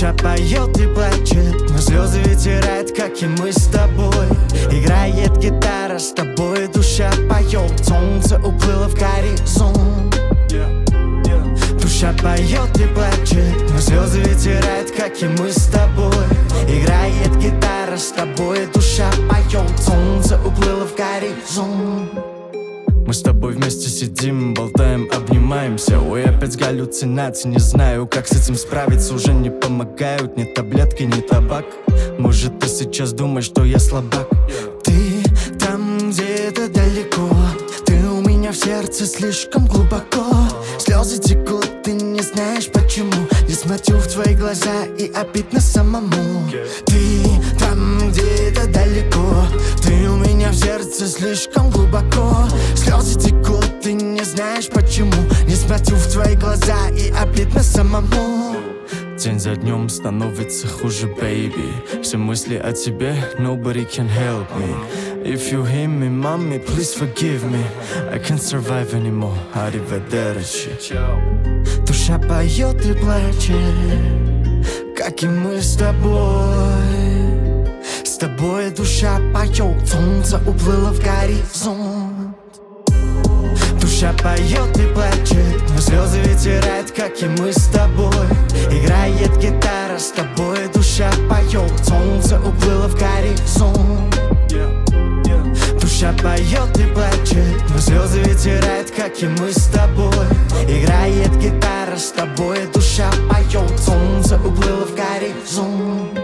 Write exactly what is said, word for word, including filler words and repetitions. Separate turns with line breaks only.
Душа поет и плачет, но слезы вытирает, как и мы с тобой. Играет гитара, с тобой душа поет. Солнце уплыло в горизонт. Душа поет и плачет, но слезы вытирает, как и мы с тобой. Играет гитара, с тобой душа поет. Солнце уплыло в горизонт. Мы с тобой вместе сидим, болтаем, обнимаемся. Ой, опять галлюцинации, не знаю, как с этим справиться. Уже не помогают ни таблетки, ни табак. Может, ты сейчас думаешь, что я слабак. Ты там где-то далеко, ты у меня в сердце слишком глубоко. Слезы текут, ты не знаешь почему. Я смотрю в твои глаза и обидно самому. Ты там где-то далеко, ты у меня в сердце слишком глубоко. Слезы текут, ты не знаешь почему. Не смотрю в твои глаза и обидно самому. День за днем становится хуже, baby. Все мысли о тебе, nobody can help me. If you hear me, mommy, please forgive me. I can't survive anymore, arrivederci. Душа поет и плачет, как и мы с тобой. С тобой душа поет, солнце уплыло в горизонт. Душа поет и плачет, но слезы вытирает, как и мы с тобой. Играет гитара, с тобой душа поет. Солнце уплыло в горизонт. Душа поет и плачет, но слезы вытирает, как и мы с тобой. Играет гитара, с тобой душа поет. Солнце уплыло в горизонт.